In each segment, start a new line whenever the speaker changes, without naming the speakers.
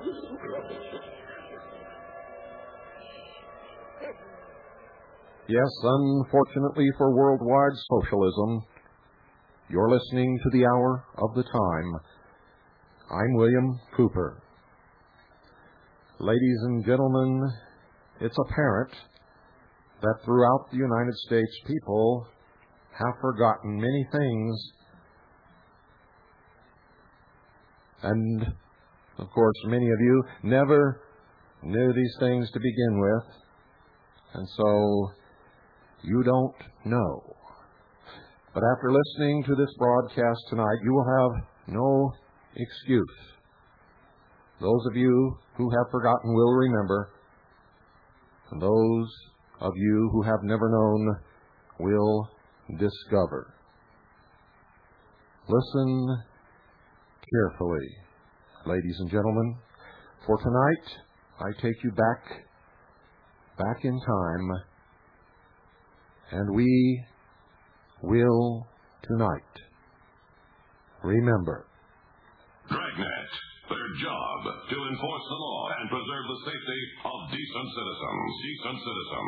Yes, unfortunately for worldwide socialism, you're listening to the Hour of the Time. I'm William Cooper. Ladies and gentlemen, it's apparent that throughout the United States, people have forgotten many things. And, of course, many of you never knew these things to begin with. And so you don't know. But after listening to this broadcast tonight, you will have no excuse. Those of you who have forgotten will remember, and those of you who have never known will discover. Listen carefully, ladies and gentlemen, for tonight I take you back in time, and we will tonight remember.
Dragnet, their job to enforce the law and preserve the safety of decent citizens. Decent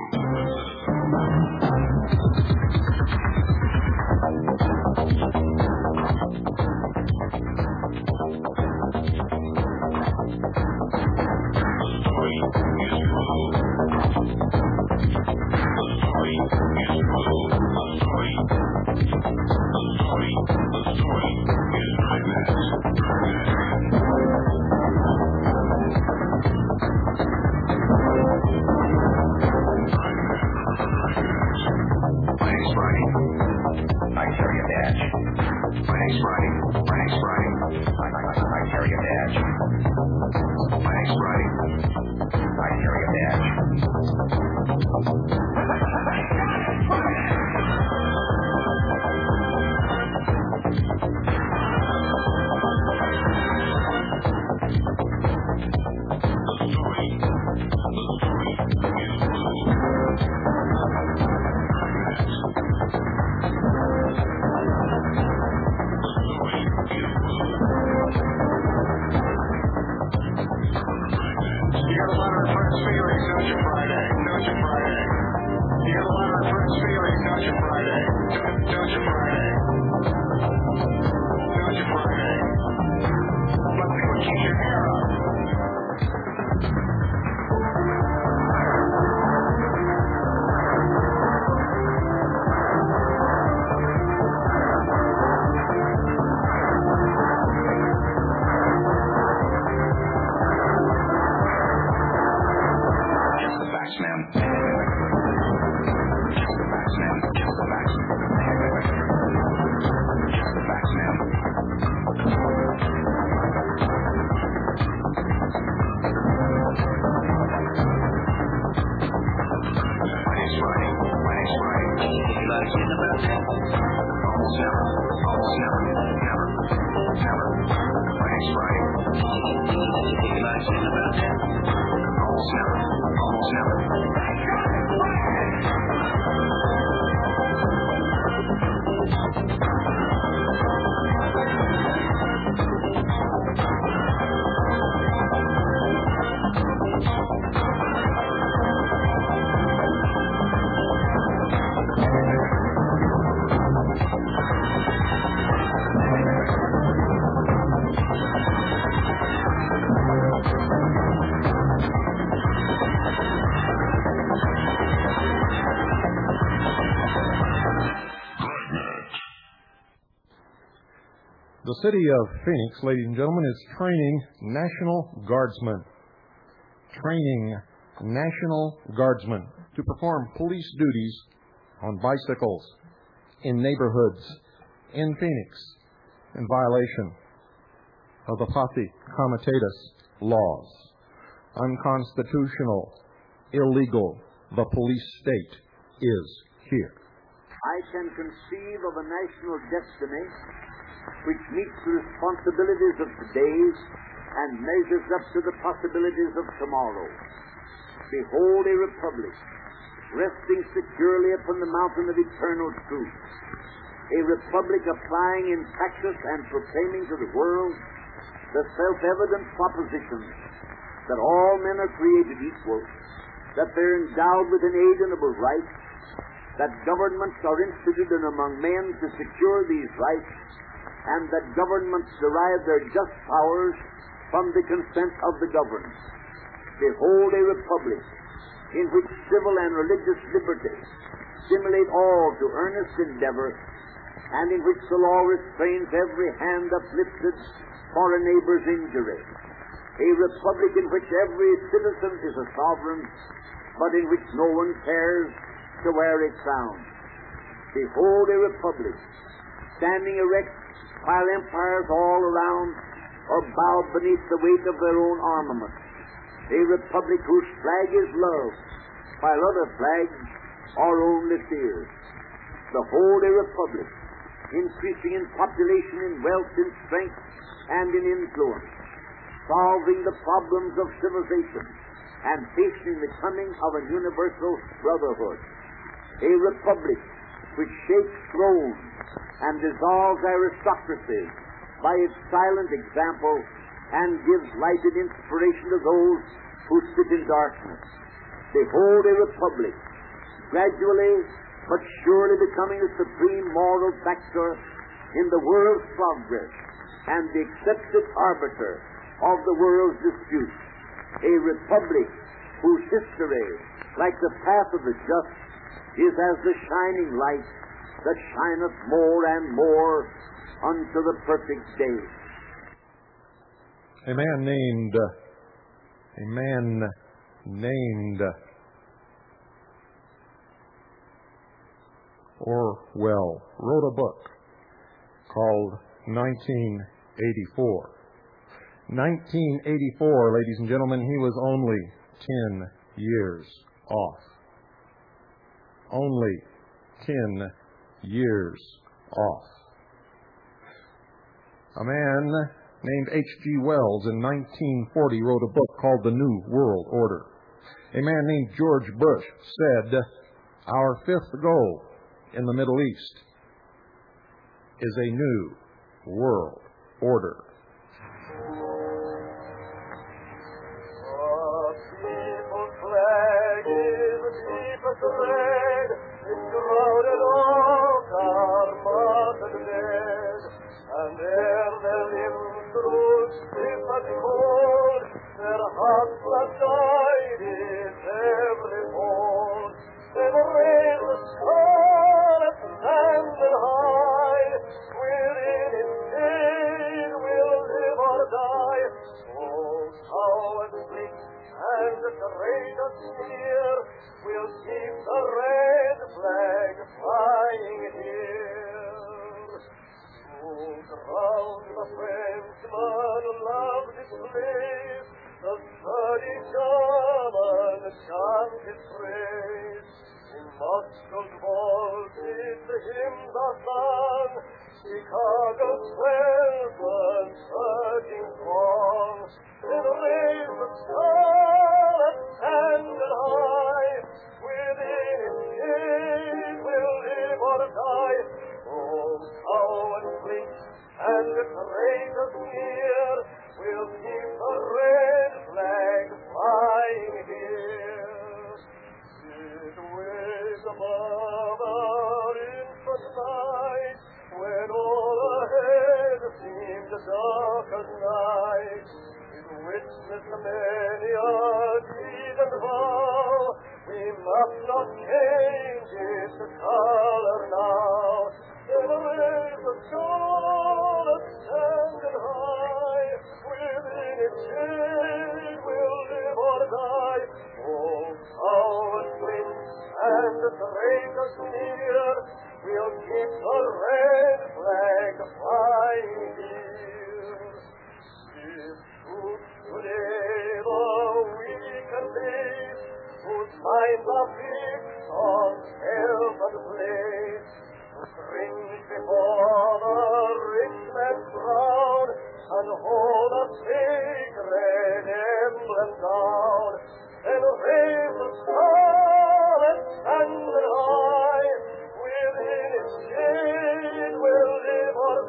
The city of Phoenix, ladies and gentlemen, is training National Guardsmen. Training National Guardsmen to perform police duties on bicycles in neighborhoods in Phoenix in violation of the Posse Comitatus laws. Unconstitutional, illegal, the police state is here.
I can conceive of a national destiny which meets the responsibilities of today's and measures up to the possibilities of tomorrow. Behold a republic resting securely upon the mountain of eternal truth. A republic applying in practice and proclaiming to the world the self-evident proposition that all men are created equal, that they're endowed with inalienable rights, that governments are instituted among men to secure these rights, and that governments derive their just powers from the consent of the governed. Behold a republic in which civil and religious liberty stimulate all to earnest endeavor, and in which the law restrains every hand uplifted for a neighbor's injury. A republic in which every citizen is a sovereign, but in which no one cares to wear a crown. Behold a republic standing erect while empires all around are bowed beneath the weight of their own armament. A republic whose flag is love, while other flags are only fear. Behold a republic increasing in population, in wealth, in strength, and in influence, solving the problems of civilization and hastening the coming of a universal brotherhood. A republic which shakes thrones and dissolves aristocracy by its silent example and gives light and inspiration to those who sit in darkness. Behold a republic gradually but surely becoming the supreme moral factor in the world's progress and the accepted arbiter of the world's disputes. A republic whose history, like the path of the just, is as the shining light that shineth more and more unto the perfect day.
A man named Orwell wrote a book called 1984. 1984, ladies and gentlemen, he was only 10 years off. Only 10 years off. A man named H.G. Wells in 1940 wrote a book called The New World Order. A man named George Bush said, "Our fifth goal in the Middle East is a new world order."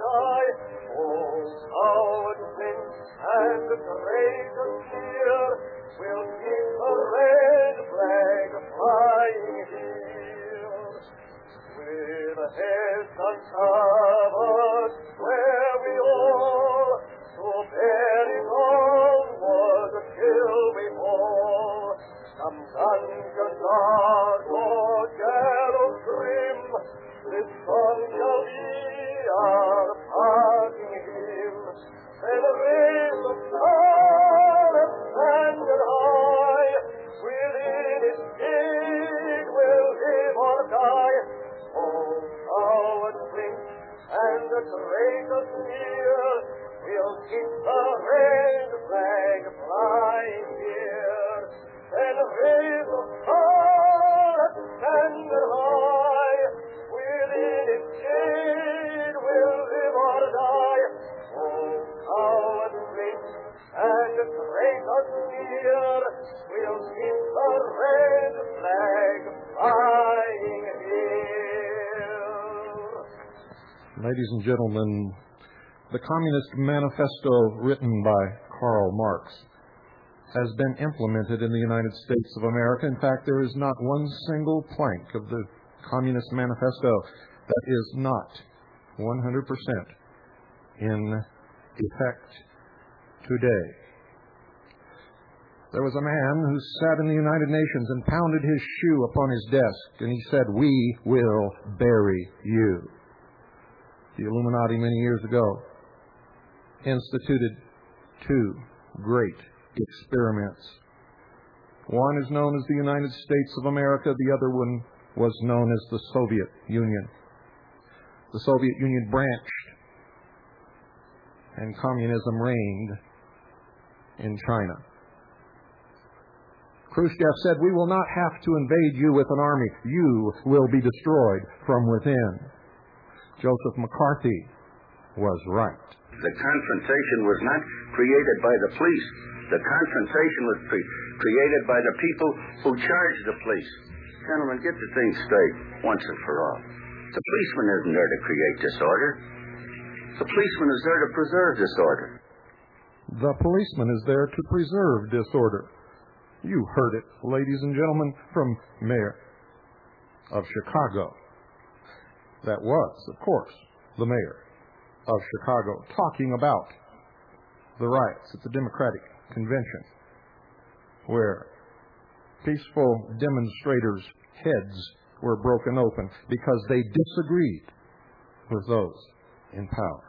And the greatest fear dungeon dark or gallows grim, this song shall be our parting hymn. Then raise the star and standard high, within its shade we'll live or die. Oh, cowards blink and the traitors near, we'll keep the red flag flying here. Then raise the star and standard high, within its shade we'll live or die. Oh, cowards blink and the traitors near, we'll keep the red flag flying here.
Ladies and gentlemen, the Communist Manifesto written by Karl Marx has been implemented in the United States of America. In fact, there is not one single plank of the Communist Manifesto that is not 100% in effect today. There was a man who sat in the United Nations and pounded his shoe upon his desk, and he said, "We will bury you." The Illuminati many years ago instituted two great experiments. One is known as the United States of America. The other one was known as the Soviet Union. The Soviet Union branched, and communism reigned in China. Khrushchev said, "We will not have to invade you with an army. You will be destroyed from within." Joseph McCarthy was right.
The confrontation was not created by the police. The confrontation was created by the people who charged the police. Gentlemen, get the thing straight once and for all. The policeman isn't there to create disorder. The policeman is there to preserve disorder.
The policeman is there to preserve disorder. You heard it, ladies and gentlemen, from Mayor of Chicago. That was, of course, the mayor of Chicago talking about the riots at the Democratic Convention, where peaceful demonstrators' heads were broken open because they disagreed with those in power.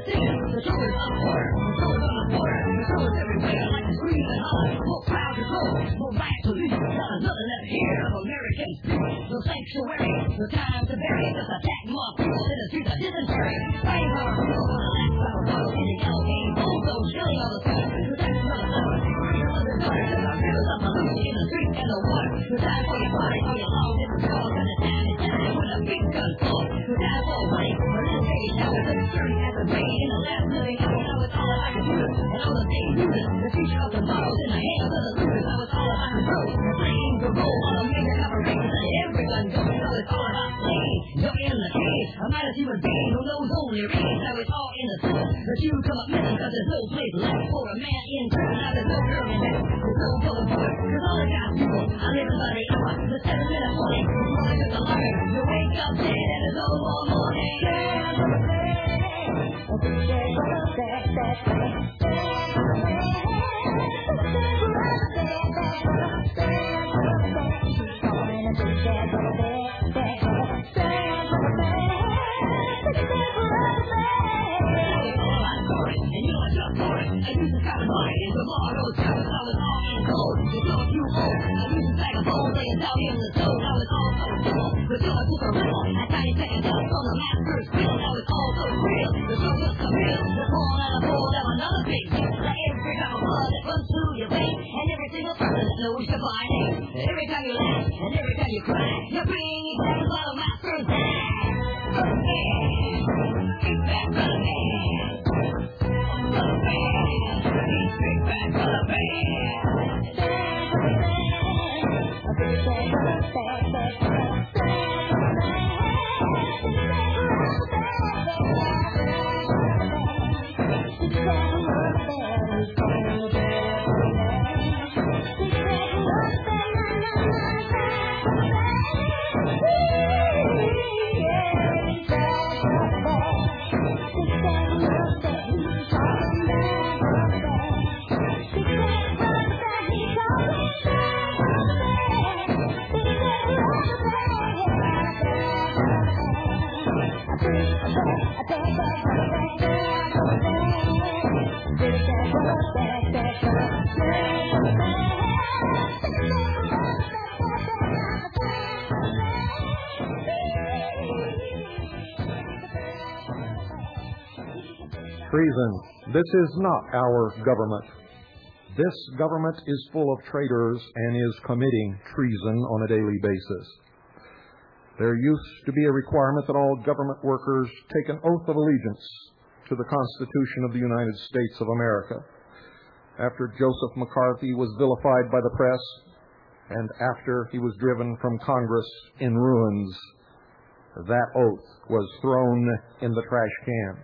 singing. The show is on the water. The show is on the water. The show is everywhere like a scream and holler. More crowd control. More riot police. Not another left here of American streets. No sanctuary. No time to bury. Just attack more people in the streets of dysentery. Fighting for our people. The last power bottle in the yellow game. Bulldozers killing all the time. So that's another level. Another daughter. Cause our rivers of pollution in the streets and the water. So time for your body. For your long distance calls. And the time is time when the big guns fall. So time for money. For this baby shower. So the dirty as a rain. In the last living hour. Now it's all about computers. And all the things users. The future of the bottles in the hands of the losers. Now it's all about control. The flames will roll on the major corporations. And every gun goes. Now it's all about pain. You're in the cage. A mindless human being who knows only rage. Now it's all in the soul. But you come up missing cause there's no place left for a man in prison. Now there's no girl in there. There's no going for it. Cause all the guys people are living by the hour. The 7 minute morning. It's more like just a liar. You wake up dead and it's all one morning. Every time you laugh and every time you cry, you're bringing back a lot of masters back. Bring back the man. The man. Bring back the man.
Treason. This is not our government. This government is full of traitors and is committing treason on a daily basis. There used to be a requirement that all government workers take an oath of allegiance to the Constitution of the United States of America. After Joseph McCarthy was vilified by the press, and after he was driven from Congress in ruins, that oath was thrown in the trash can.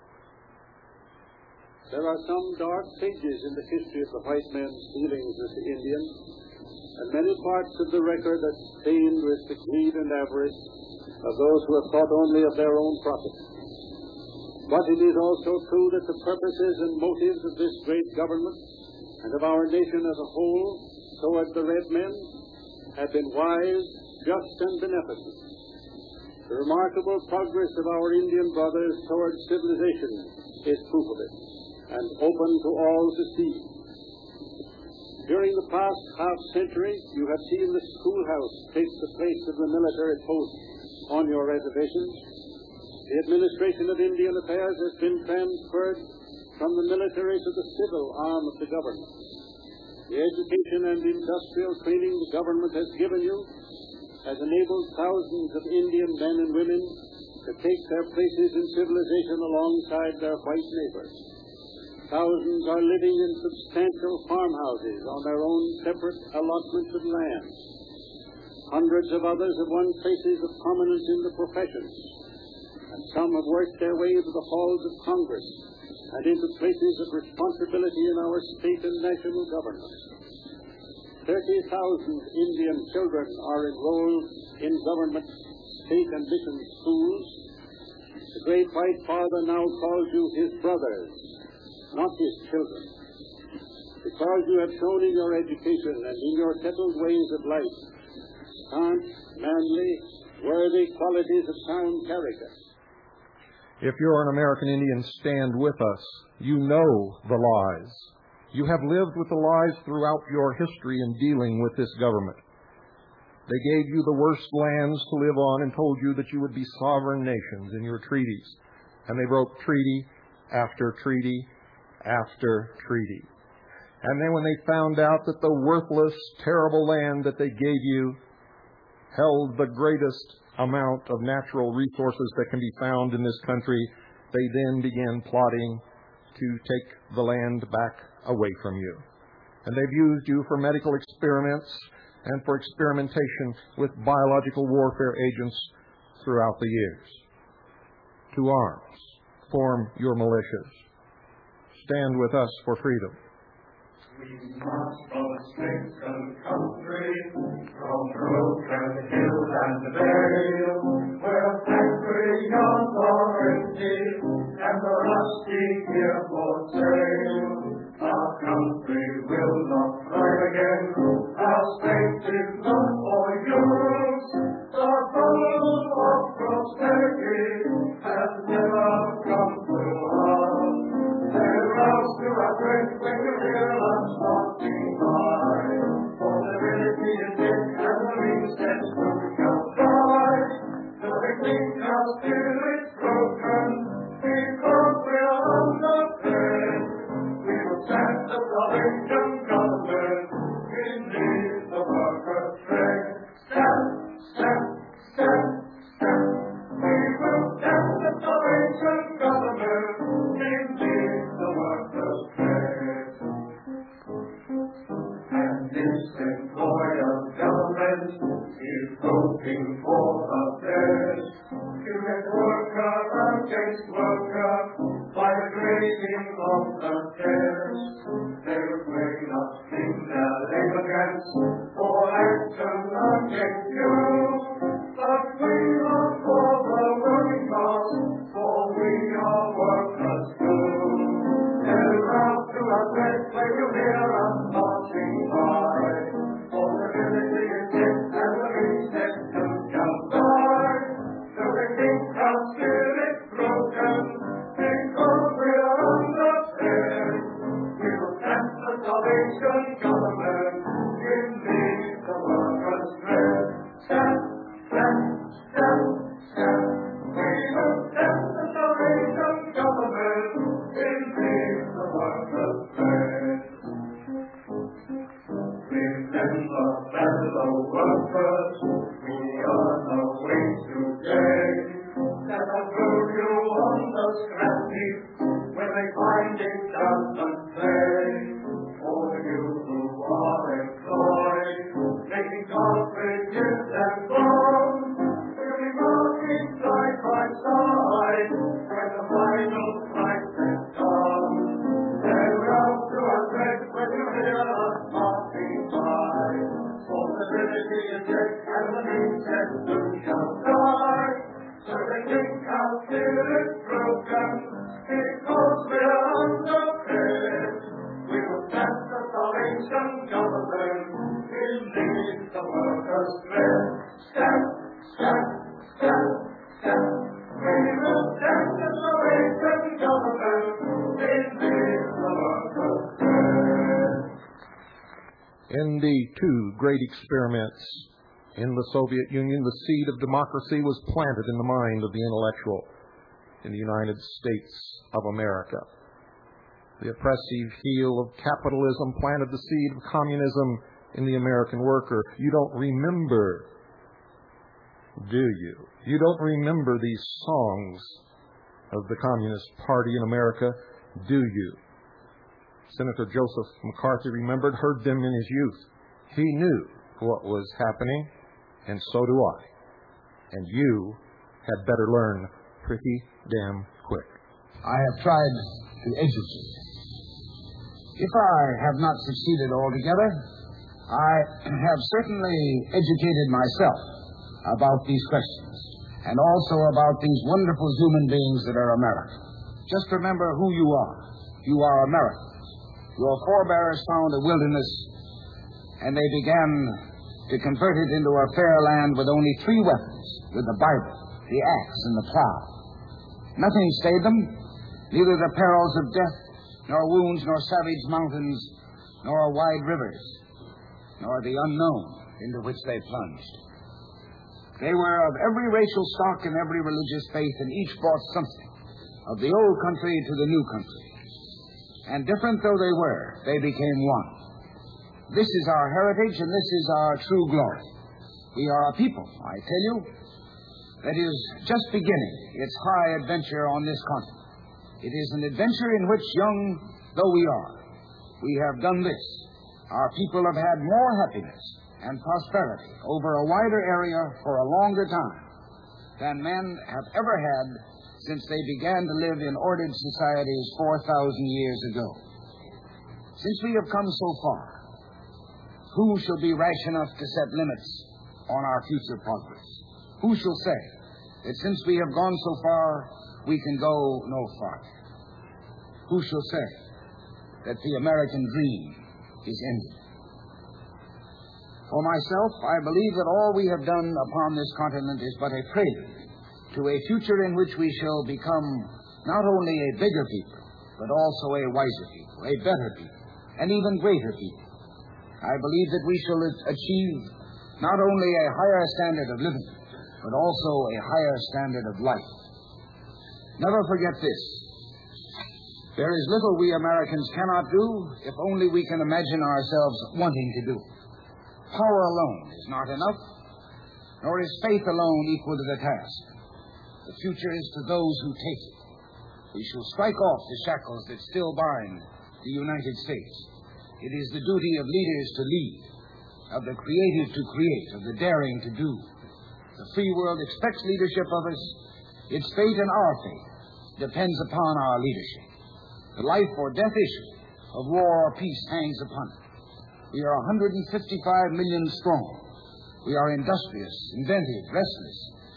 There are some dark pages in the history of the white men's dealings with the Indians, and many parts of the record are stained with the greed and avarice of those who have thought only of their own profit. But it is also true that the purposes and motives of this great government and of our nation as a whole toward the red men have been wise, just, and beneficent. The remarkable progress of our Indian brothers toward civilization is proof of it, and open to all to see. During the past half-century, you have seen the schoolhouse take the place of the military post on your reservations. The administration of Indian affairs has been transferred from the military to the civil arm of the government. The education and industrial training the government has given you has enabled thousands of Indian men and women to take their places in civilization alongside their white neighbors. Thousands are living in substantial farmhouses on their own separate allotments of land. Hundreds of others have won places of prominence in the professions, and some have worked their way into the halls of Congress and into places of responsibility in our state and national government. 30,000 Indian children are enrolled in government, state, and mission schools. The great white father now calls you his brothers, not his children, because you have shown in your education and in your settled ways of life staunch, manly, worthy qualities of sound character.
If you're an American Indian, stand with us. You know the lies. You have lived with the lies throughout your history in dealing with this government. They gave you the worst lands to live on and told you that you would be sovereign nations in your treaties. And they broke treaty after treaty after treaty. And then when they found out that the worthless, terrible land that they gave you held the greatest amount of natural resources that can be found in this country, they then began plotting to take the land back away from you. And they've used you for medical experiments and for experimentation with biological warfare agents throughout the years. To arms, form your militias. Stand with us for freedom.
We march from a stricken country, from brook and hill and vale, where factory yards are empty and the rusty gear for sale. Our country will not thrive again. Our state is not for use. The bubble of prosperity has never come to us. They're roused to our great when you hear us marching by. For the ability is big and the means that we shall fly. So they think our spirit's broken because we're underfed. We will stand the Salvation government beneath the workers' tread. Stand, stand, stand, stand. We will stand the Salvation government beneath the workers' tread. And this employer's government is hoping for the best. To get worker against worker by the grading of the test. They'll bring us in their labor camps for action against you. But we are for the working class, for we are workers too. They'll rouse to our breast when you hear us marching by. For the liberty is dead and the reset to jump by. So they think our spirit's broken because we're underfed. We will stand the Salvation government beneath the workers' tread. Stand, stand, stand, stand. We will stand the Salvation government beneath the workers' tread. Remember, fellow workers, we are the way today. Let us throw you on the scrap heap when they find it doesn't pay. For you who are employed, making cartridges and bombs, we'll be marching side by side when the final crisis comes. They'll rouse to our bread when you hear us marching by. For the liberty is dead and the means that soon shall die. So they think our spirit's broken because we're underfed. We will stand the Salvation government beneath the workers' tread. Stand, stand, stand, stand. We will stand the Salvation government beneath the workers' tread.
In the two great experiments in the Soviet Union, the seed of democracy was planted in the mind of the intellectual in the United States of America. The oppressive heel of capitalism planted the seed of communism in the American worker. You don't remember, do you? You don't remember these songs of the Communist Party in America, do you? Senator Joseph McCarthy remembered, heard them in his youth. He knew what was happening, and so do I. And you had better learn pretty damn quick.
I have tried to educate. If I have not succeeded altogether, I have certainly educated myself about these questions, and also about these wonderful human beings that are America. Just remember who you are. You are American. Your forebears found a wilderness, and they began to convert it into a fair land with only 3 weapons, with the Bible, the axe, and the plow. Nothing stayed them, neither the perils of death, nor wounds, nor savage mountains, nor wide rivers, nor the unknown into which they plunged. They were of every racial stock and every religious faith, and each brought something of the old country to the new country. And different though they were, they became one. This is our heritage, and this is our true glory. We are a people, I tell you, that is just beginning its high adventure on this continent. It is an adventure in which, young though we are, we have done this. Our people have had more happiness and prosperity over a wider area for a longer time than men have ever had since they began to live in ordered societies 4,000 years ago. Since we have come so far, who shall be rash enough to set limits on our future progress? Who shall say that since we have gone so far, we can go no farther? Who shall say that the American dream is ended? For myself, I believe that all we have done upon this continent is but a prelude to a future in which we shall become not only a bigger people, but also a wiser people, a better people, an even greater people. I believe that we shall achieve not only a higher standard of living, but also a higher standard of life. Never forget this. There is little we Americans cannot do if only we can imagine ourselves wanting to do. Power alone is not enough, nor is faith alone equal to the task. The future is to those who take it. We shall strike off the shackles that still bind the United States. It is the duty of leaders to lead, of the creative to create, of the daring to do. The free world expects leadership of us. Its fate and our fate depends upon our leadership. The life or death issue of war or peace hangs upon it. We are 155 million strong. We are industrious, inventive, restless,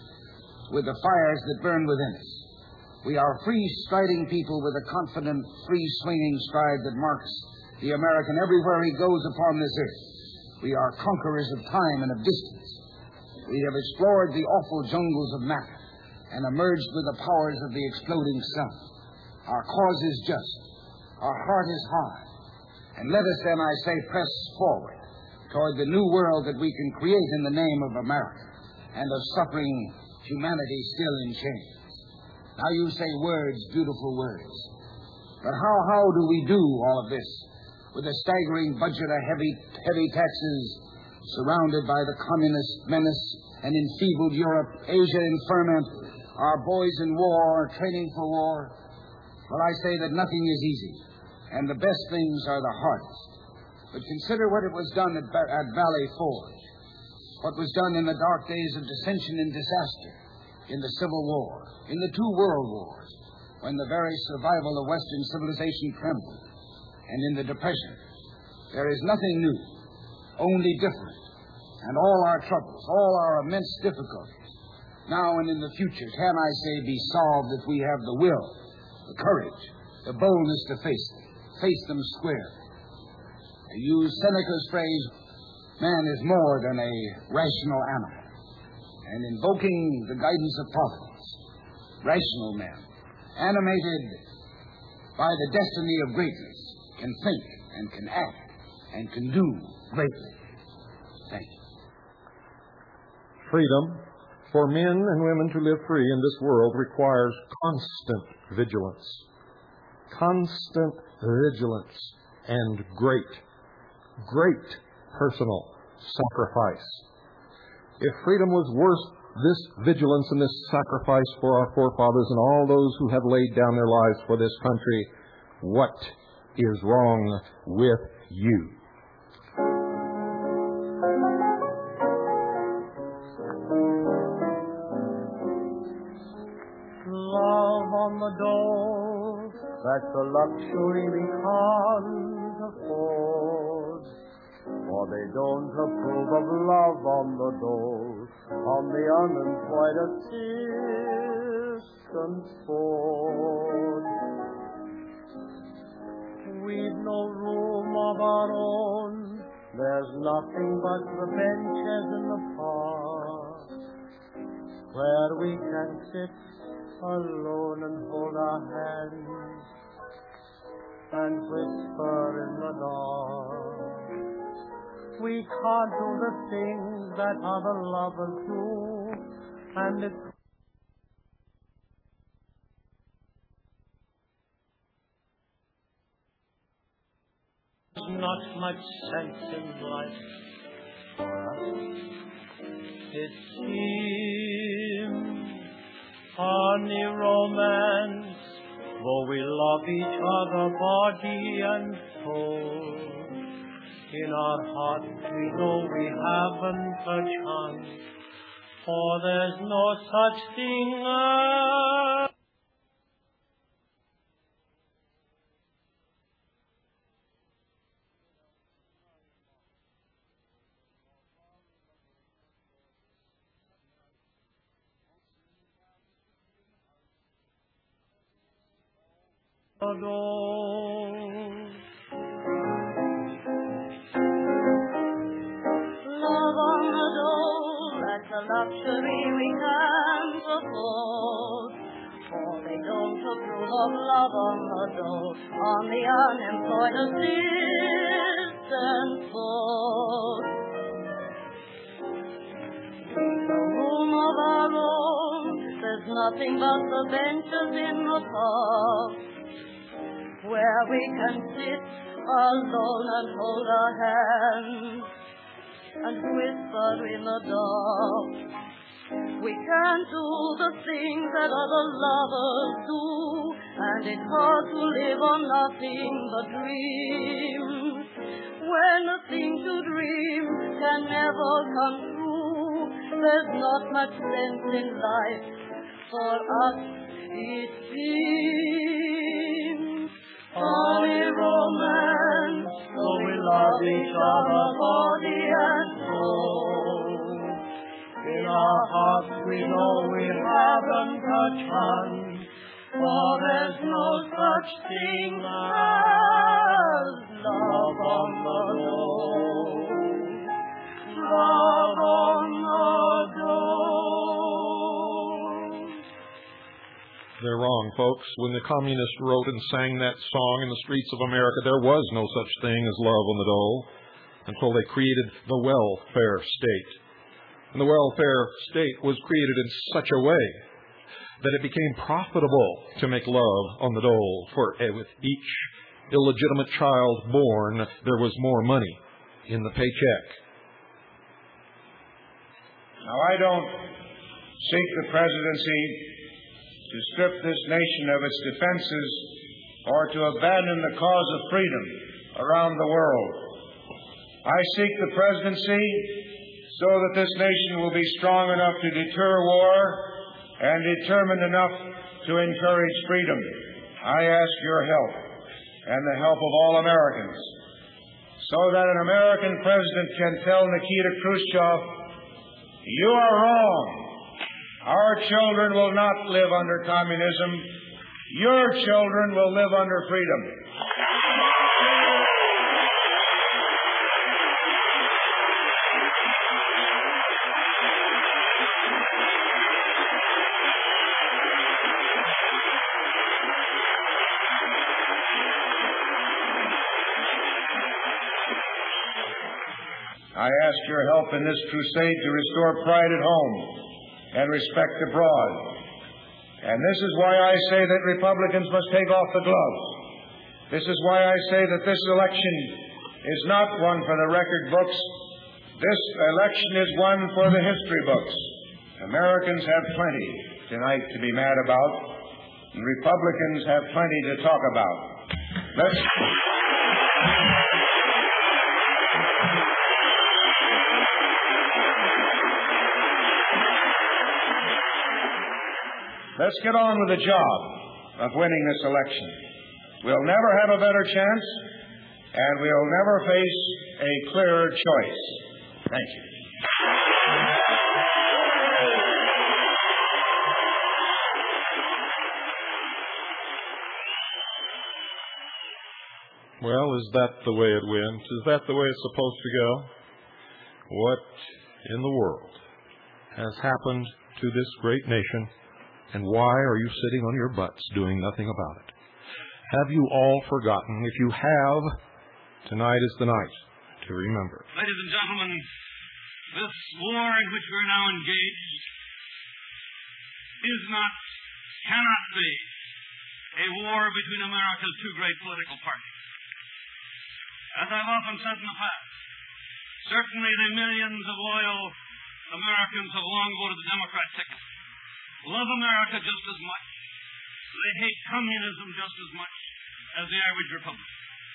with the fires that burn within us. We are free-striding people with a confident, free-swinging stride that marks the American everywhere he goes upon this earth. We are conquerors of time and of distance. We have explored the awful jungles of matter and emerged with the powers of the exploding sun. Our cause is just. Our heart is high. And let us then, I say, press forward toward the new world that we can create in the name of America and of suffering humanity still in chains. Now you say words, beautiful words. But how do we do all of this with a staggering budget of heavy taxes, surrounded by the communist menace, and enfeebled Europe, Asia in ferment, our boys in war, training for war? Well, I say that nothing is easy, and the best things are the hardest. But consider what it was done at Valley Forge, what was done in the dark days of dissension and disaster, in the Civil War, in the two World Wars, when the very survival of Western civilization trembled, and in the Depression. There is nothing new, only different, and all our troubles, all our immense difficulties, now and in the future, can I say, be solved if we have the will, the courage, the boldness to face them squarely. To use Seneca's phrase, man is more than a rational animal. And invoking the guidance of Providence, rational men, animated by the destiny of greatness, can think and can act and can do greatly. Thank you.
Freedom for men and women to live free in this world requires constant vigilance. Constant vigilance and great personal sacrifice. If freedom was worth this vigilance and this sacrifice for our forefathers and all those who have laid down their lives for this country, what is wrong with you?
Love on the door, that's a luxury we can't afford. For they don't approve of love on the dole, on the unemployed assistance board. We've no room of our own, there's nothing but the benches in the park, where we can sit
alone and hold our hands and whisper in the dark. We can't do the things that other lovers do, and it's not much sense in life for us. It seems funny romance, though we love each other body and soul. In our hearts we know we haven't a chance, for there's no such thing as
love on the dole, that's a luxury we can't afford. For they don't approve of love on the dole, on the unemployed assistant force. In the room of our own, there's nothing but the benches in the park, where we can sit alone and hold our hands and whisper in the dark. We can't do the things that other lovers do, and it's hard to live on nothing but dreams. When the thing to dream can never come true, there's not much sense in life for us, it seems. Funny romance, though we love each other body and soul. In our hearts we know we haven't a chance, for there's no such thing as love on the dole. Love on the dole.
They're wrong, folks. When the communists wrote and sang that song in the streets of America, there was no such thing as love on the dole until they created the welfare state. And the welfare state was created in such a way that it became profitable to make love on the dole, for with each illegitimate child born, there was more money in the paycheck.
Now, I don't seek the presidency to strip this nation of its defenses or to abandon the cause of freedom around the world. I seek the presidency so that this nation will be strong enough to deter war and determined enough to encourage freedom. I ask your help and the help of all Americans so that an American president can tell Nikita Khrushchev, "You are wrong. Our children will not live under communism. Your children will live under freedom." I ask your help in this crusade to restore pride at home and respect abroad. And this is why I say that Republicans must take off the gloves. This is why I say that this election is not one for the record books. This election is one for the history books. Americans have plenty tonight to be mad about, and Republicans have plenty to talk about. Let's get on with the job of winning this election. We'll never have a better chance, and we'll never face a clearer choice. Thank you.
Well, is that the way it went? Is that the way it's supposed to go? What in the world has happened to this great nation And why are you sitting on your butts doing nothing about it? Have you all forgotten? If you have, tonight is the night to remember.
Ladies and gentlemen, this war in which we're now engaged cannot be a war between America's two great political parties. As I've often said in the past, certainly the millions of loyal Americans have long voted the Democrat ticket, love America just as much. They hate communism just as much as the average Republican.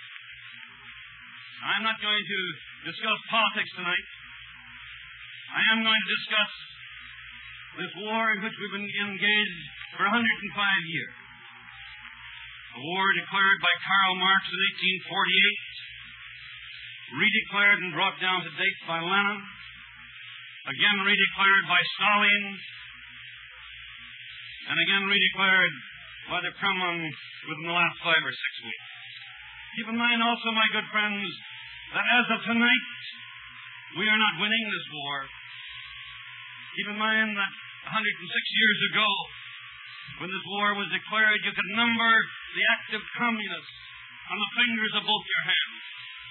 I'm not going to discuss politics tonight. I am going to discuss this war in which we've been engaged for 105 years. A war declared by Karl Marx in 1848, redeclared and brought down to date by Lenin, again redeclared by Stalin, and again redeclared by the Kremlin within the last 5 or 6 weeks. Keep in mind also, my good friends, that as of tonight, we are not winning this war. Keep in mind that 106 years ago, when this war was declared, you could number the active communists on the fingers of both your hands.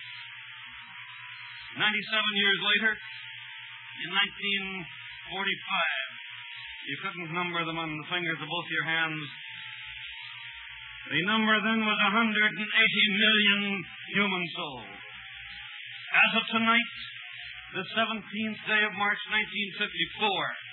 97 years later, in 1945, you couldn't number them on the fingers of both your hands. The number then was 180 million human souls. As of tonight, the 17th day of March 1954,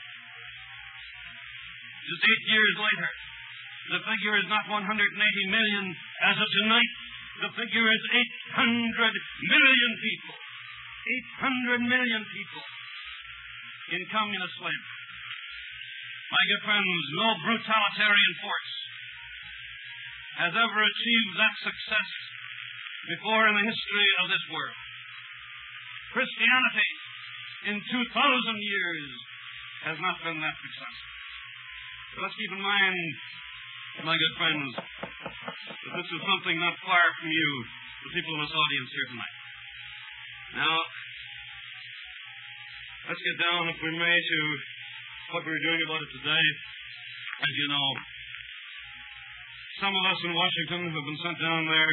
just 8 years later, the figure is not 180 million. As of tonight, the figure is 800 million people. 800 million people in communist slavery. My good friends, no brutalitarian force has ever achieved that success before in the history of this world. Christianity in 2,000 years has not been that successful. But let's keep in mind, my good friends, that this is something not far from you, the people in this audience here tonight. Now, let's get down, if we may, to what we're doing about it today. As you know, some of us in Washington have been sent down there.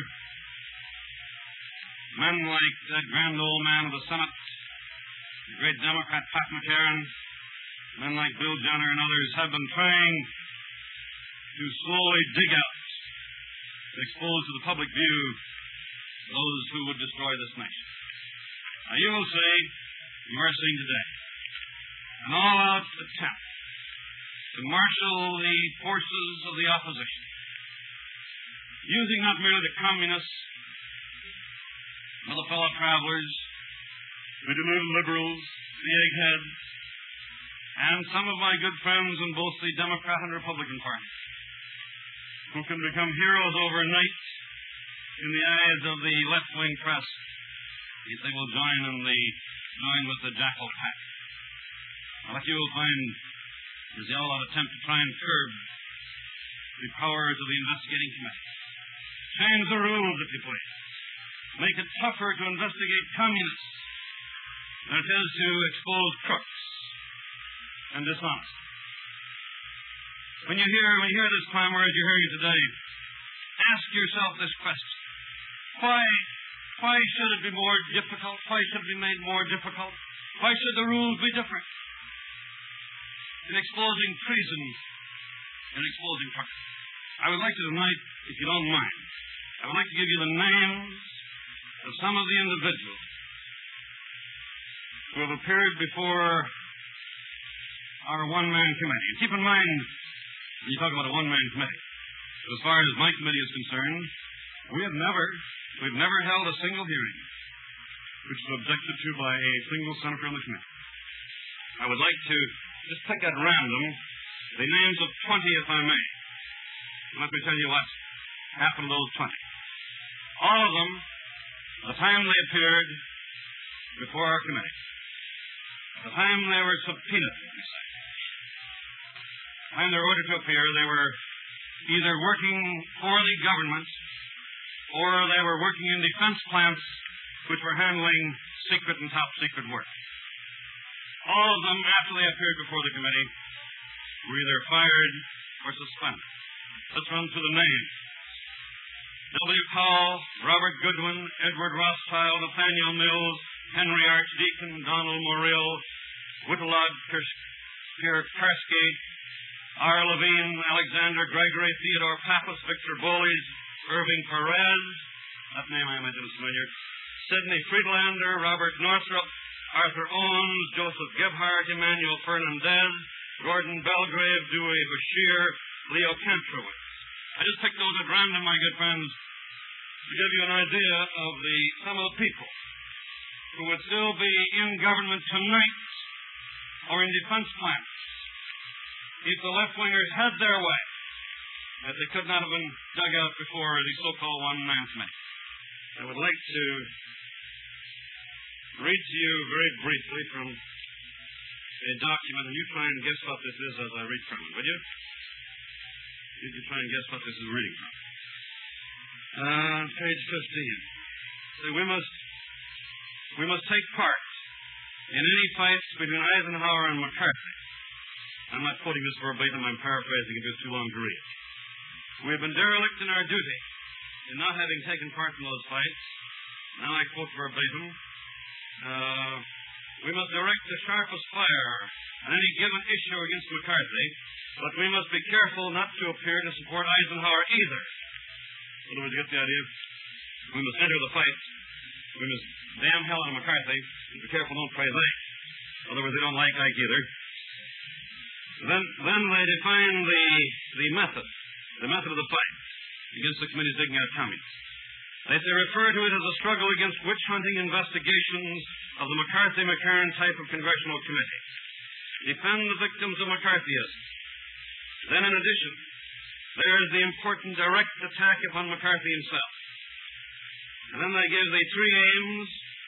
Men like that grand old man of the Senate, the great Democrat Pat McCarran, men like Bill Jenner and others have been trying to slowly dig out and expose to the public view those who would destroy this nation. Now you will say, you are seeing today, an all-out attempt to marshal the forces of the opposition, using not merely the communists, but the fellow travelers, the deluded liberals, the eggheads, and some of my good friends in both the Democrat and Republican parties, who can become heroes overnight in the eyes of the left-wing press if they will join with the jackal pack. Now, what you will find is the all-out attempt to try and curb the powers of the investigating committee. Change the rules, if you please. Make it tougher to investigate communists than it is to expose crooks and dishonest. When you hear this clamor as you're hearing it today, ask yourself this question. Why should it be more difficult? Why should it be made more difficult? Why should the rules be different in exposing treason and exposing crooks? I would like to tonight, if you don't mind, I would like to give you the names of some of the individuals who have appeared before our one-man committee. And keep in mind, when you talk about a one-man committee, as far as my committee is concerned, we've never held a single hearing which was objected to by a single senator on the committee. I would like to just pick at random the names of 20, if I may. Let me tell you what happened to those 20. All of them, the time they appeared before our committee, the time they were subpoenaed, we say, the time they were ordered to appear, they were either working for the government or they were working in defense plants which were handling secret and top-secret work. All of them, after they appeared before the committee, were either fired or suspended. Let's run through the names. W. Call, Robert Goodwin, Edward Rothschild, Nathaniel Mills, Henry Archdeacon, Donald Morrill, Whittlod Karsky, R. Levine, Alexander Gregory, Theodore Pappas, Victor Boles, Irving Perez, that name I imagine is familiar, Sidney Friedlander, Robert Northrop, Arthur Owens, Joseph Gebhardt, Emmanuel Fernandez, Gordon Belgrave, Dewey Bashir, Leo Kantrowitz. I just picked those at random, my good friends, to give you an idea of some of the people who would still be in government tonight or in defense plants if the left-wingers had their way, that they could not have been dug out before the so-called one-man committee. I would like to read to you very briefly from a document, and you try and guess what this is as I read from it, would you? You can try and guess what this is reading from. Page 15. So we must take part in any fights between Eisenhower and McCarthy. I'm not quoting this verbatim, I'm paraphrasing it, it's too long to read. We have been derelict in our duty in not having taken part in those fights. Now I quote verbatim. We must direct the sharpest fire on any given issue against McCarthy, but we must be careful not to appear to support Eisenhower either. In other words, you get the idea? We must enter the fight. We must damn hell on McCarthy, and be careful don't pray they. In other words, they don't like Ike either. Then they define the method of the fight against the committee's digging out communists. They refer to it as a struggle against witch-hunting investigations of the McCarthy-McCarran type of congressional committee. Defend the victims of McCarthyism. Then, in addition, there is the important direct attack upon McCarthy himself. And then they give the three aims.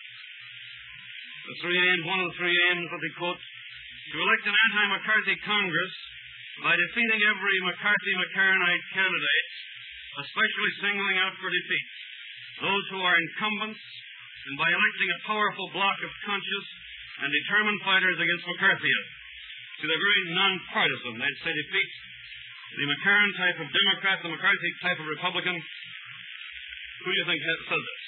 One of the three aims that they quote, to elect an anti-McCarthy Congress by defeating every McCarthy-McCarranite candidate, especially singling out for defeat those who are incumbents, and by electing a powerful block of conscious and determined fighters against McCarthyism. To the very non-partisan, they'd say defeat the McCarran type of Democrat, the McCarthy type of Republican. Who do you think said this?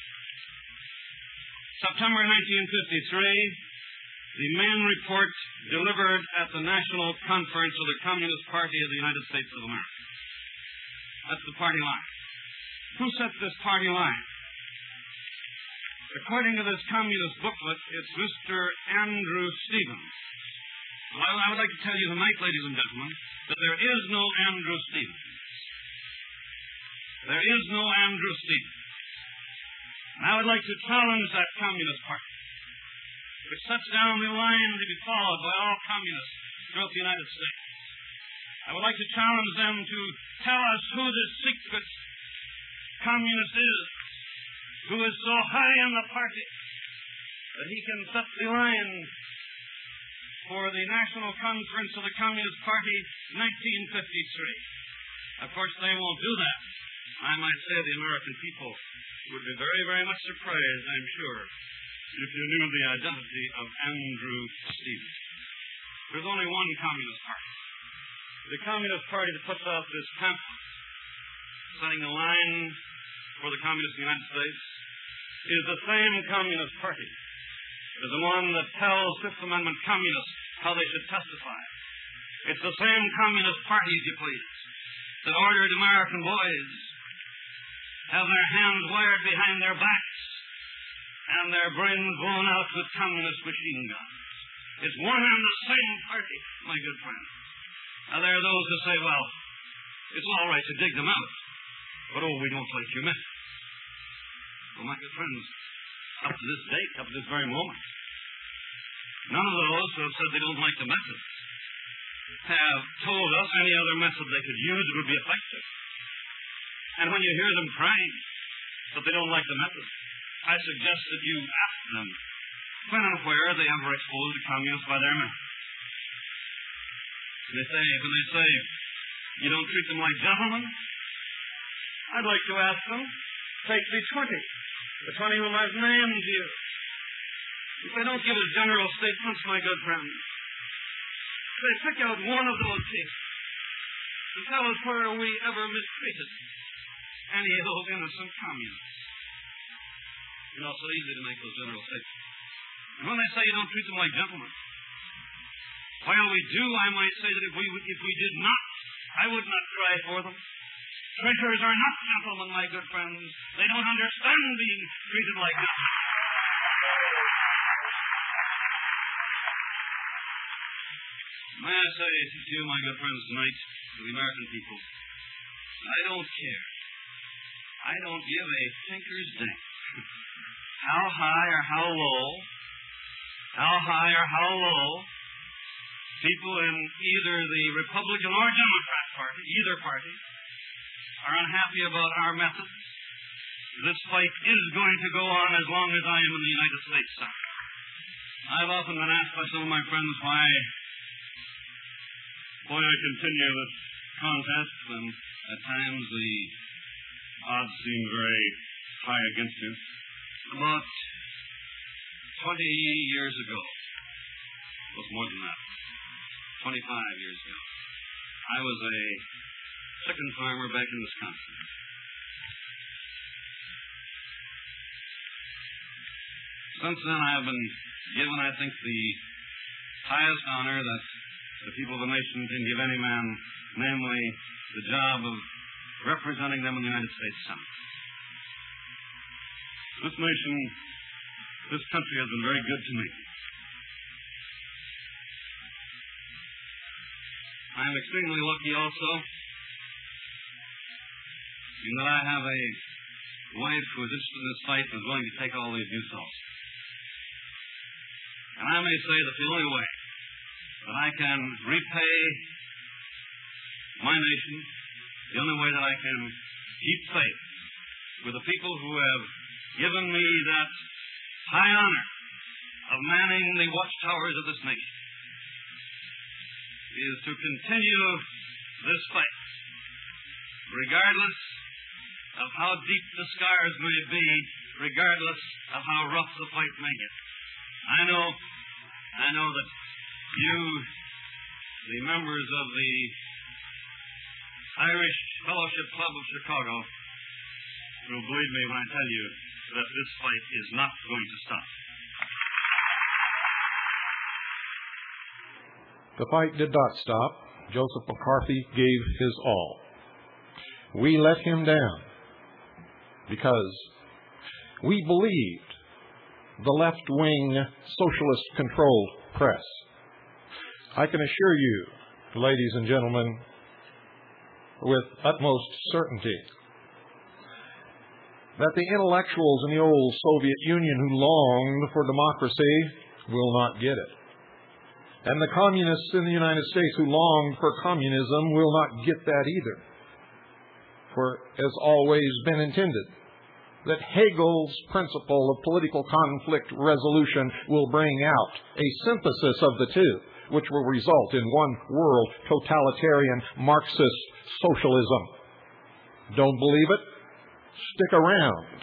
September 1953, the Mann Report delivered at the National Conference of the Communist Party of the United States of America. That's the party line. Who set this party line? According to this communist booklet, it's Mr. Andrew Stevens. Well, I would like to tell you tonight, ladies and gentlemen, that there is no Andrew Stevens. There is no Andrew Stevens. And I would like to challenge that Communist Party, which sets down the line to be followed by all communists throughout the United States. I would like to challenge them to tell us who this secret communist is, who is so high in the party that he can set the line for the National Conference of the Communist Party 1953. Of course, they won't do that. I might say the American people would be very, very much surprised, I'm sure, if you knew the identity of Andrew Stevens. There's only one Communist Party. The Communist Party that puts out this pamphlet setting the line for the communists in the United States is the same Communist Party as the one that tells Fifth Amendment communists how they should testify. It's the same Communist Party, if you please, that ordered American boys have their hands wired behind their backs and their brains blown out with communist machine guns. It's one and the same party, my good friend. Now, there are those who say, well, it's all right to dig them out, but, we don't like your method. Well, my good friends, up to this date, up to this very moment, none of those who have said they don't like the method have told us any other method they could use that would be effective. And when you hear them crying that they don't like the method, I suggest that you ask them when and where they ever exposed the communists by their method. When they say, you don't treat them like gentlemen, I'd like to ask them, take the 20 whom I've named to you. If they don't give us general statements, my good friends, they pick out one of those cases and tell us where we ever mistreated any of those innocent communists. You know, it's so easy to make those general statements. And when they say you don't treat them like gentlemen, while we do, I might say that if we did not, I would not cry for them. Treasurers are not gentlemen, my good friends. They don't understand being treated like that. May I say to you, my good friends, tonight, to the American people, I don't care. I don't give a tinker's dink how high or how low people in either the Republican or Democrat party, either party, are unhappy about our methods. This fight is going to go on as long as I am in the United States Senate. I've often been asked by some of my friends why I continue this contest, and at times the odds seem very high against you. About 20 years ago, it was more than that, 25 years ago, I was a chicken farmer back in Wisconsin. Since then, I have been given, I think, the highest honor that the people of the nation can give any man, namely the job of representing them in the United States Senate. This nation, this country has been very good to me. I am extremely lucky also in that I have a wife who is interested in this fight and is willing to take all these views also. And I may say that the only way that I can repay my nation, the only way that I can keep faith with the people who have given me that high honor of manning the watchtowers of this nation, is to continue this fight, regardless of how deep the scars may be, regardless of how rough the fight may get. I know that you, the members of the Irish Fellowship Club of Chicago, will believe me when I tell you that this fight is not going to stop.
The fight did not stop. Joseph McCarthy gave his all. We let him down because we believed the left-wing, socialist-controlled press. I can assure you, ladies and gentlemen, with utmost certainty, that the intellectuals in the old Soviet Union who longed for democracy will not get it. And the communists in the United States who longed for communism will not get that either. For, as always been intended, that Hegel's principle of political conflict resolution will bring out a synthesis of the two, which will result in one world totalitarian Marxist socialism. Don't believe it? Stick around.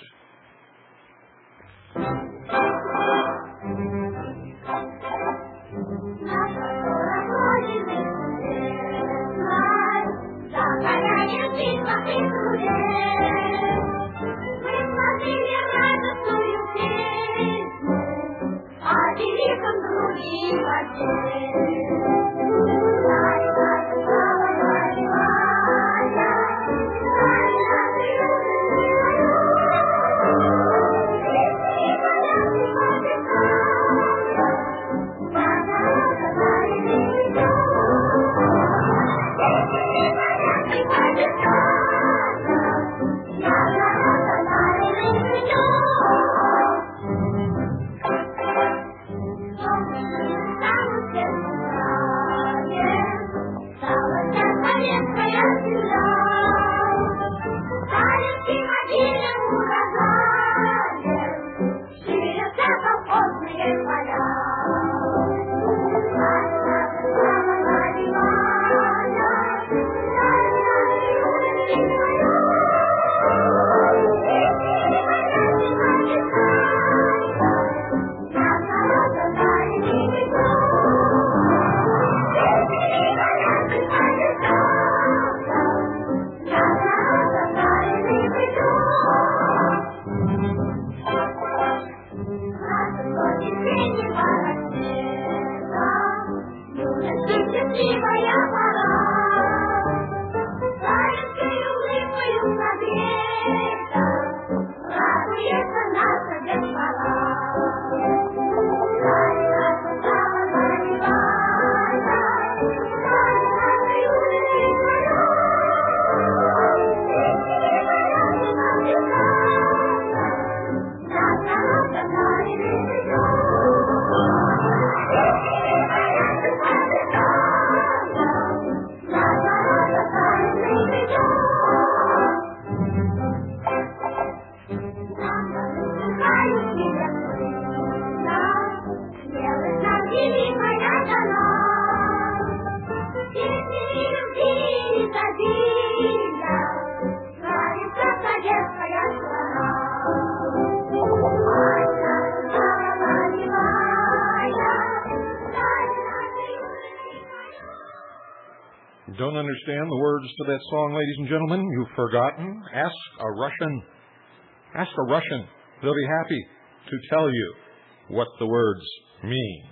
Don't understand the words to that song, ladies and gentlemen? You've forgotten? Ask a Russian. Ask a Russian. They'll be happy to tell you what the words mean.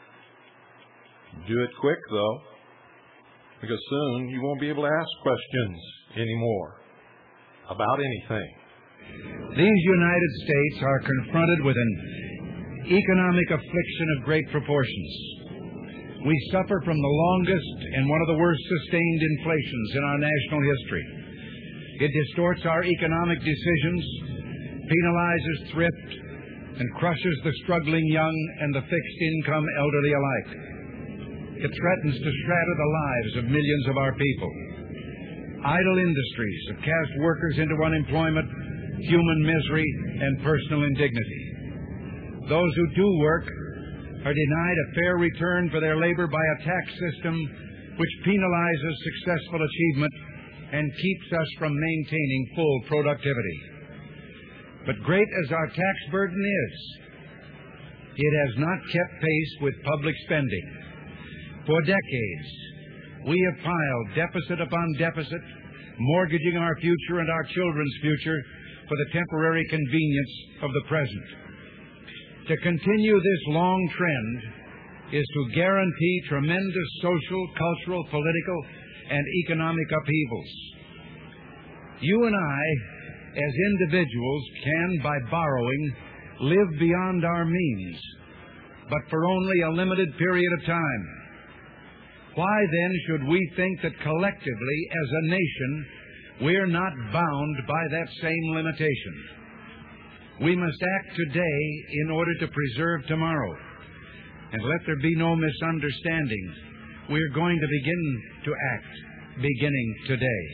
Do it quick, though, because soon you won't be able to ask questions anymore about anything.
These United States are confronted with an economic affliction of great proportions. We suffer from the longest and one of the worst sustained inflations in our national history. It distorts our economic decisions, penalizes thrift, and crushes the struggling young and the fixed-income elderly alike. It threatens to shatter the lives of millions of our people. Idle industries have cast workers into unemployment, human misery, and personal indignity. Those who do work are denied a fair return for their labor by a tax system which penalizes successful achievement and keeps us from maintaining full productivity. But great as our tax burden is, it has not kept pace with public spending. For decades, we have piled deficit upon deficit, mortgaging our future and our children's future for the temporary convenience of the present. To continue this long trend is to guarantee tremendous social, cultural, political, and economic upheavals. You and I, as individuals, can, by borrowing, live beyond our means, but for only a limited period of time. Why then should we think that collectively, as a nation, we're not bound by that same limitation? We must act today in order to preserve tomorrow. And let there be no misunderstanding. We're going to begin to act beginning today.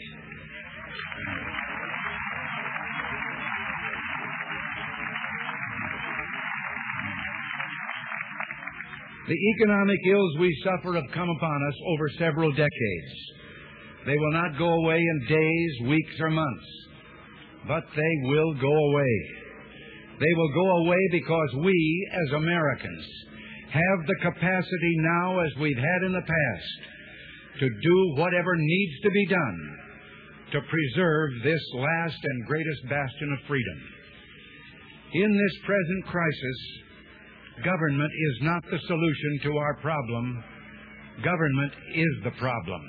The economic ills we suffer have come upon us over several decades. They will not go away in days, weeks, or months, but they will go away. They will go away because we, as Americans, have the capacity now, as we've had in the past, to do whatever needs to be done to preserve this last and greatest bastion of freedom. In this present crisis, government is not the solution to our problem. Government is the problem.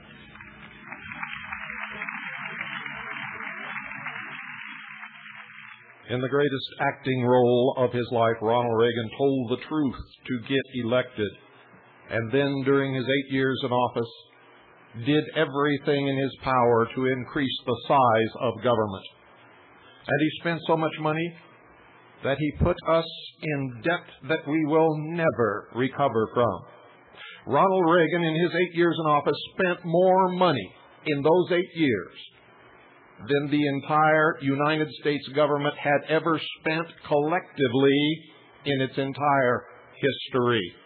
In the greatest acting role of his life, Ronald Reagan told the truth to get elected, and then during his 8 years in office, did everything in his power to increase the size of government. And he spent so much money that he put us in debt that we will never recover from. Ronald Reagan, in his 8 years in office, spent more money in those 8 years than the entire United States government had ever spent collectively in its entire history.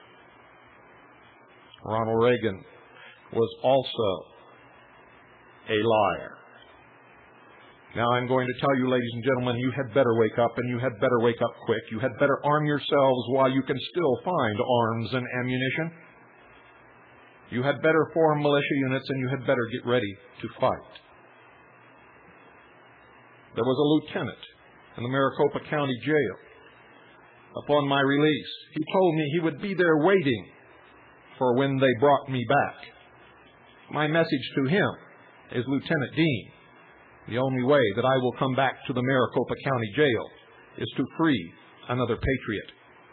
Ronald Reagan was also a liar. Now I'm going to tell you, ladies and gentlemen, you had better wake up, and you had better wake up quick. You had better arm yourselves while you can still find arms and ammunition. You had better form militia units, and you had better get ready to fight. There was a lieutenant in the Maricopa County Jail. Upon my release, he told me he would be there waiting for when they brought me back. My message to him is, Lieutenant Dean, The only way that I will come back to the Maricopa County Jail is to free another patriot.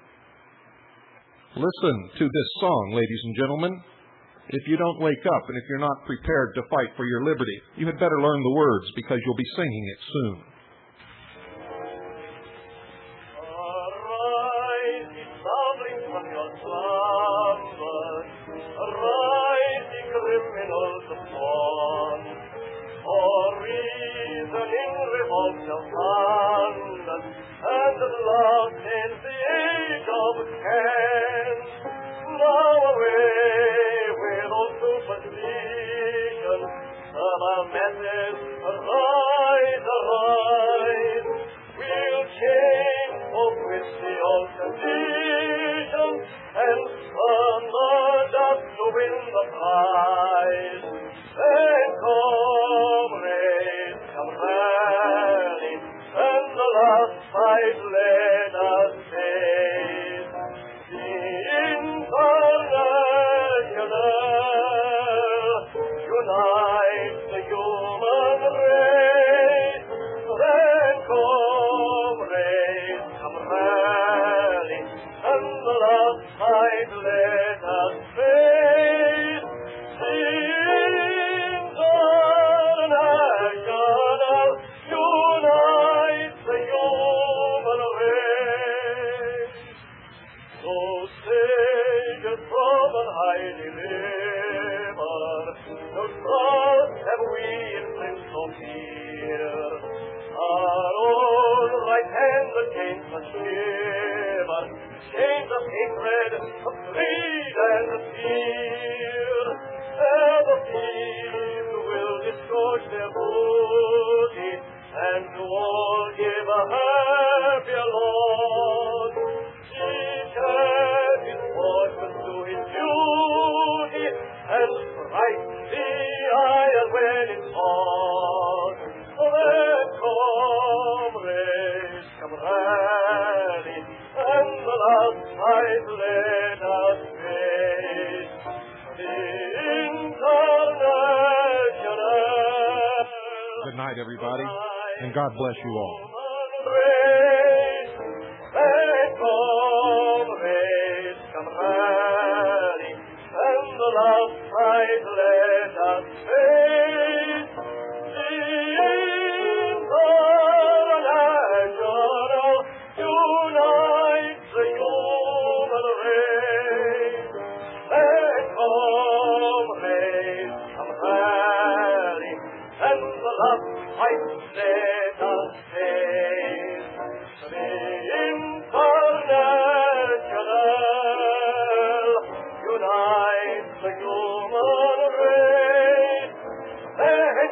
Listen to this song, ladies and gentlemen. If you don't wake up and if you're not prepared to fight for your liberty, you had better learn the words because you'll be singing it soon.
Arise, ye sovereign from your slumber. Arise, ye criminals upon. For reason in revolt shall stand, and love ends the age of chance. Now away with all superstition, serve our message, arise, arise. We'll change forthwith the old condition, and from the dust to win the prize. And comrades, come rally, and the last fight let us face. The International unites the human race. Then comrades, come rally, and the last fight let us face. The International unites the human race. So sages from on high deliver, no trust have we in Prince of fear. Our own right hand the chains must shiver, chains of hatred, of greed and of fear. And the people will disgorge their booty, and to all give a happier lot. Each had his fortune to his duty, and strike the iron when it's hot. Then comrades, come rally, and the last fight let us face. The International.
Good night, everybody, and God bless you all.
And comrades, come rally, and the last fight let us face. The International unites the human race. And comrades, come rally, and the last fight let us face. The International unites the human race. And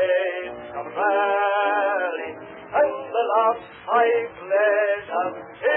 comrades, come rally, and the last fight let us face.